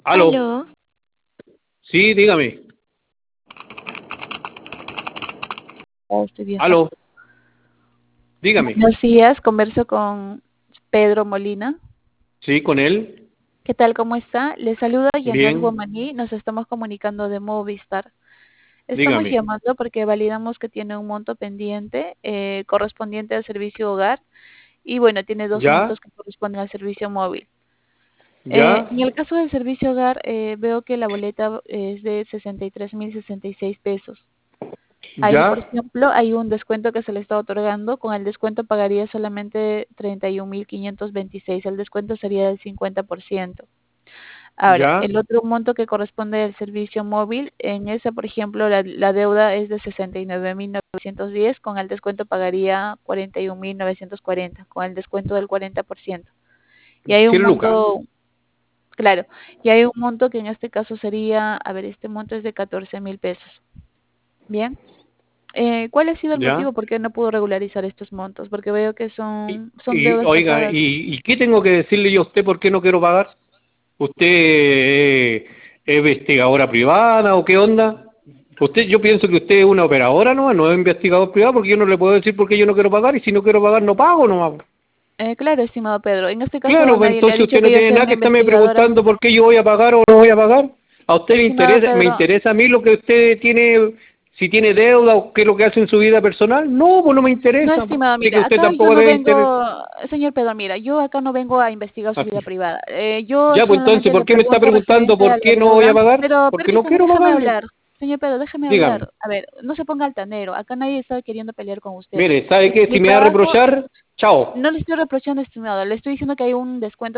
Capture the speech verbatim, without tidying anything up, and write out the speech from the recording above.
Aló. Aló, Sí, dígame. oh, estoy viajando. Aló. Dígame. Buenos días, converso con Pedro Molina. Sí, con él. ¿Qué tal? ¿Cómo está? Le saluda Janet Bien. Guamaní. Nos estamos comunicando de Movistar. Estamos Dígame. llamando porque validamos que tiene un monto pendiente eh, correspondiente al servicio hogar y bueno, tiene dos ¿Ya? montos que corresponden al servicio móvil. Eh, ¿Ya? en el caso del servicio hogar, eh, veo que la boleta es de sesenta y tres mil sesenta y seis pesos. Ahí, por ¿Ya? ejemplo, hay un descuento que se le está otorgando. Con el descuento pagaría solamente treinta y un mil quinientos veintiséis. El descuento sería del cincuenta por ciento. Ahora, ¿Ya? el otro monto que corresponde al servicio móvil, en ese, por ejemplo, la, la deuda es de sesenta y nueve mil novecientos diez. Con el descuento pagaría cuarenta y un mil novecientos cuarenta, con el descuento del cuarenta por ciento. Y hay un cien lucas. monto, claro, y hay un monto que en este caso sería, a ver, este monto es de catorce mil pesos. Bien. Eh, ¿cuál ha sido el ¿Ya? motivo por qué no pudo regularizar estos montos? Porque veo que Y, son, son y, deudas oiga, pasadas. ¿y, y qué tengo que decirle yo a usted por qué no quiero pagar? ¿Usted eh, es investigadora privada o qué onda? Usted, yo pienso que usted es una operadora, ¿no? No es investigador privado porque yo no le puedo decir por qué yo no quiero pagar y si no quiero pagar no pago, no. Eh, claro, estimado Pedro. En este caso Claro, pues nadie le ha entonces dicho usted que no yo tiene sea nada una que estarme investigadora. preguntando por qué yo voy a pagar o no voy a pagar. A usted le Estimado interesa, me Pedro, interesa a mí lo que usted tiene, si tiene deuda o qué es lo que hace en su vida personal. No, pues no me no, interesa. Pues, estimado, sé que mira, usted acá yo tampoco no debe interesar. vengo, señor Pedro, mira, yo acá no vengo a investigar su vida Así. privada. Eh, yo Ya, pues entonces, solamente le ¿por qué me está pregunto preguntando referente a por la qué no voy a deuda, pagar? pero Porque no permítame, quiero déjame pagarle. hablar. Señor Pedro, déjeme Dígame. hablar. A ver, no se ponga altanero. Acá nadie está queriendo pelear con usted. Mire, ¿sabe En qué? Si mi me va a caso, reprochar, chao. no le estoy reprochando, estimado, le estoy diciendo que hay un descuento